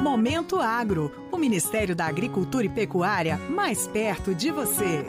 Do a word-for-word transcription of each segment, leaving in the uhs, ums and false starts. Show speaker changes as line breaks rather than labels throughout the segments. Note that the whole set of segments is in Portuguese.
Momento Agro, o Ministério da Agricultura e Pecuária mais perto de você.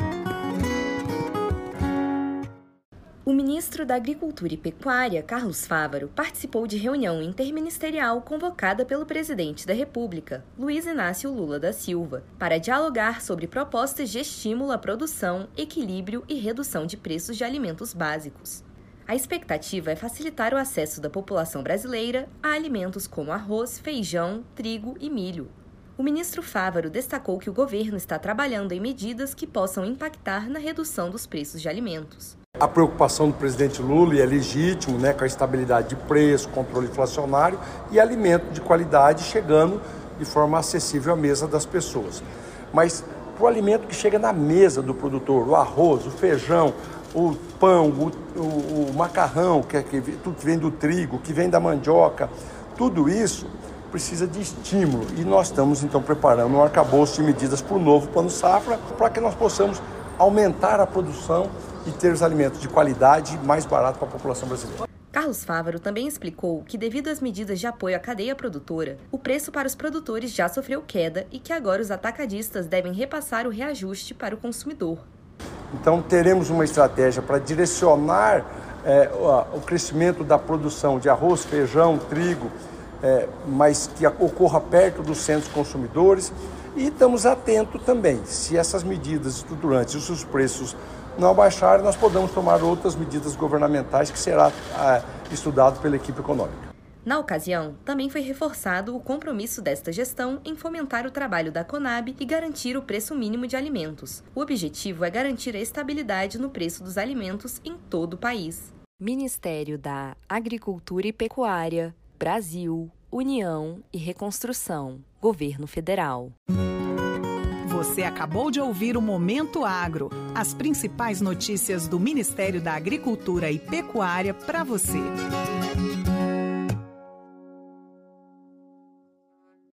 O ministro da Agricultura e Pecuária, Carlos Fávaro, participou de reunião interministerial convocada pelo presidente da República, Luiz Inácio Lula da Silva, para dialogar sobre propostas de estímulo à produção, equilíbrio e redução de preços de alimentos básicos. A expectativa é facilitar o acesso da população brasileira a alimentos como arroz, feijão, trigo e milho. O ministro Fávaro destacou que o governo está trabalhando em medidas que possam impactar na redução dos preços de alimentos.
A preocupação do presidente Lula, e é legítimo, né, com a estabilidade de preço, controle inflacionário e alimento de qualidade chegando de forma acessível à mesa das pessoas. Mas para o alimento que chega na mesa do produtor, o arroz, o feijão, o pão, o, o, o macarrão, que, é, que, tudo que vem do trigo, que vem da mandioca, tudo isso precisa de estímulo. E nós estamos, então, preparando um arcabouço de medidas para o novo Plano Safra, para que nós possamos aumentar a produção e ter os alimentos de qualidade mais baratos para a população brasileira.
Carlos Fávaro também explicou que, devido às medidas de apoio à cadeia produtora, o preço para os produtores já sofreu queda e que agora os atacadistas devem repassar o reajuste para o consumidor.
Então, teremos uma estratégia para direcionar é, o crescimento da produção de arroz, feijão, trigo, é, mas que ocorra perto dos centros consumidores. E estamos atentos também, se essas medidas estruturantes e os preços não abaixarem, nós podemos tomar outras medidas governamentais que será é, estudado pela equipe econômica.
Na ocasião, também foi reforçado o compromisso desta gestão em fomentar o trabalho da Conab e garantir o preço mínimo de alimentos. O objetivo é garantir a estabilidade no preço dos alimentos em todo o país. Ministério da Agricultura e Pecuária, Brasil, União e Reconstrução, Governo Federal.
Você acabou de ouvir o Momento Agro, as principais notícias do Ministério da Agricultura e Pecuária para você.